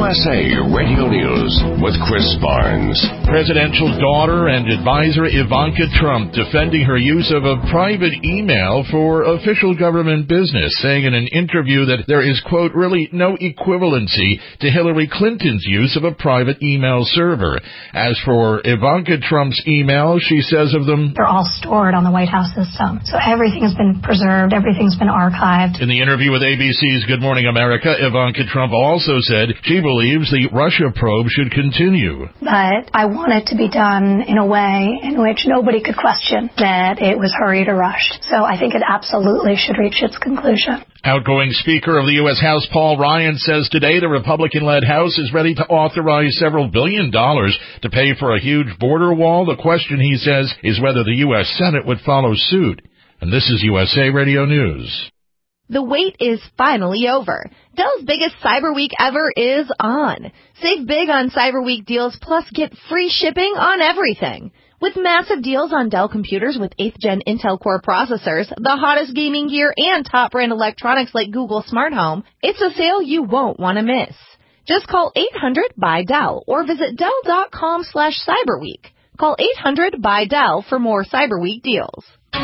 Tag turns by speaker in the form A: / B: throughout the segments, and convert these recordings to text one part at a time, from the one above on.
A: USA Radio News with Chris Barnes.
B: Presidential daughter and advisor Ivanka Trump defending her use of a private email for official government business, saying in an interview that there is, quote, really no equivalency to Hillary Clinton's use of a private email server. As for Ivanka Trump's email, she says of them,
C: they're all stored on the White House system. So everything has been preserved. Everything's been archived.
B: In the interview with ABC's Good Morning America, Ivanka Trump also said she believes the Russia probe should continue.
C: But I want it to be done in a way in which nobody could question that it was hurried or rushed. So I think it absolutely should reach its conclusion.
B: Outgoing Speaker of the U.S. House Paul Ryan says today the Republican-led House is ready to authorize several $1 billion to pay for a huge border wall. The question, he says, is whether the U.S. Senate would follow suit. And this is USA Radio News.
D: The wait is finally over. Dell's biggest Cyber Week ever is on. Save big on Cyber Week deals, plus get free shipping on everything. With massive deals on Dell computers with 8th Gen Intel Core processors, the hottest gaming gear, and top brand electronics like Google Smart Home, it's a sale you won't want to miss. Just call 800-BUY-DELL or visit Dell.com/CyberWeek. Call 800-BUY-DELL for more Cyber Week deals.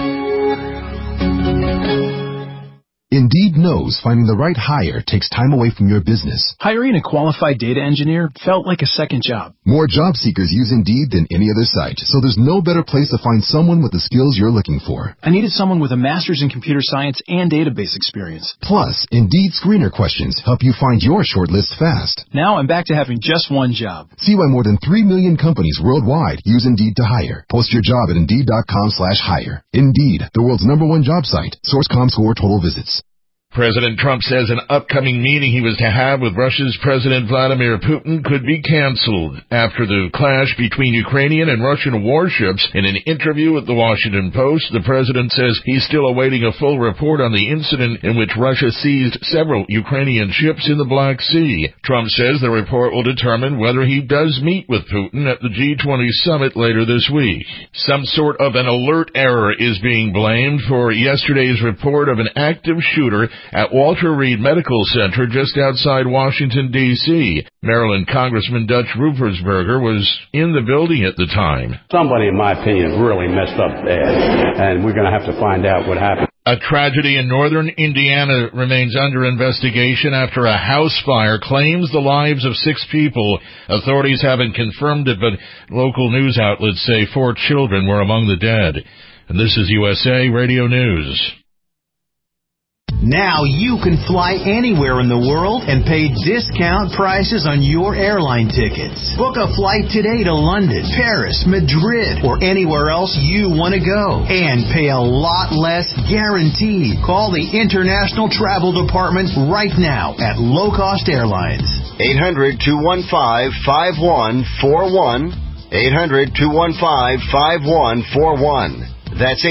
E: Indeed knows finding the right hire takes time away from your business.
F: Hiring a qualified data engineer felt like a second job.
E: More job seekers use Indeed than any other site, so there's no better place to find someone with the skills you're looking for.
F: I needed someone with a master's in computer science and database experience.
E: Plus, Indeed screener questions help you find your shortlist fast.
F: Now I'm back to having just one job.
E: See why more than 3 million companies worldwide use Indeed to hire. Post your job at Indeed.com/hire. Indeed, the world's #1 job site. Source ComScore total visits.
B: President Trump says an upcoming meeting he was to have with Russia's President Vladimir Putin could be canceled after the clash between Ukrainian and Russian warships. In an interview with the Washington Post, the president says he's still awaiting a full report on the incident in which Russia seized several Ukrainian ships in the Black Sea. Trump says the report will determine whether he does meet with Putin at the G20 summit later this week. Some sort of an alert error is being blamed for yesterday's report of an active shooter at Walter Reed Medical Center just outside Washington, D.C. Maryland Congressman Dutch Ruppersberger was in the building at the time.
G: Somebody, in my opinion, really messed up bad, and we're going to have to find out what happened.
B: A tragedy in northern Indiana remains under investigation after a house fire claims the lives of 6 people. Authorities haven't confirmed it, but local news outlets say 4 children were among the dead. And this is USA Radio News.
H: Now you can fly anywhere in the world and pay discount prices on your airline tickets. Book a flight today to London, Paris, Madrid, or anywhere else you want to go. And pay a lot less guaranteed. Call the International Travel Department right now at Low Cost Airlines.
I: 800-215-5141. 800-215-5141. That's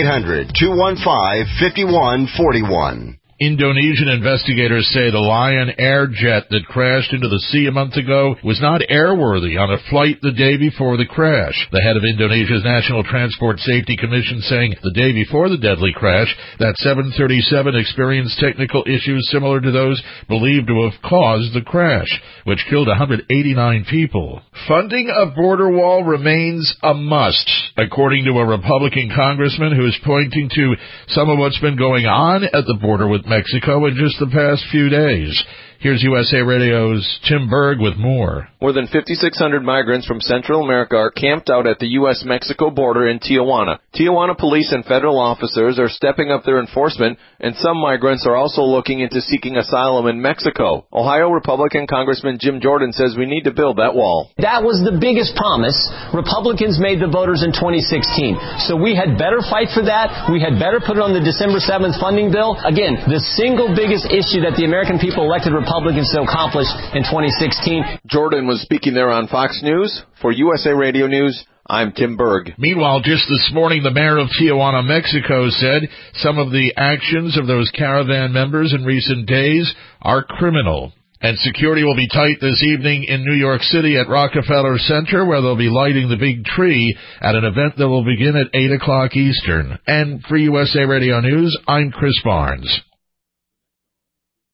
I: 800-215-5141.
B: Indonesian investigators say the Lion Air jet that crashed into the sea a month ago was not airworthy on a flight the day before the crash. The head of Indonesia's National Transport Safety Commission saying the day before the deadly crash, that 737 experienced technical issues similar to those believed to have caused the crash, which killed 189 people. Funding a border wall remains a must, according to a Republican congressman who is pointing to some of what's been going on at the border with Mexico in just the past few days. Here's USA Radio's Tim Berg with more.
J: More than 5,600 migrants from Central America are camped out at the U.S.-Mexico border in Tijuana. Tijuana police and federal officers are stepping up their enforcement, and some migrants are also looking into seeking asylum in Mexico. Ohio Republican Congressman Jim Jordan says we need to build that wall.
K: That was the biggest promise Republicans made the voters in 2016. So we had better fight for that. We had better put it on the December 7th funding bill. Again, the single biggest issue that the American people elected Republicans to accomplish in 2016.
J: Jordan was speaking there on Fox News. For USA Radio News, I'm Tim Berg.
B: Meanwhile, just this morning, the mayor of Tijuana, Mexico, said some of the actions of those caravan members in recent days are criminal. And security will be tight this evening in New York City at Rockefeller Center, where they'll be lighting the big tree at an event that will begin at 8 o'clock Eastern. And for USA Radio News, I'm Chris Barnes.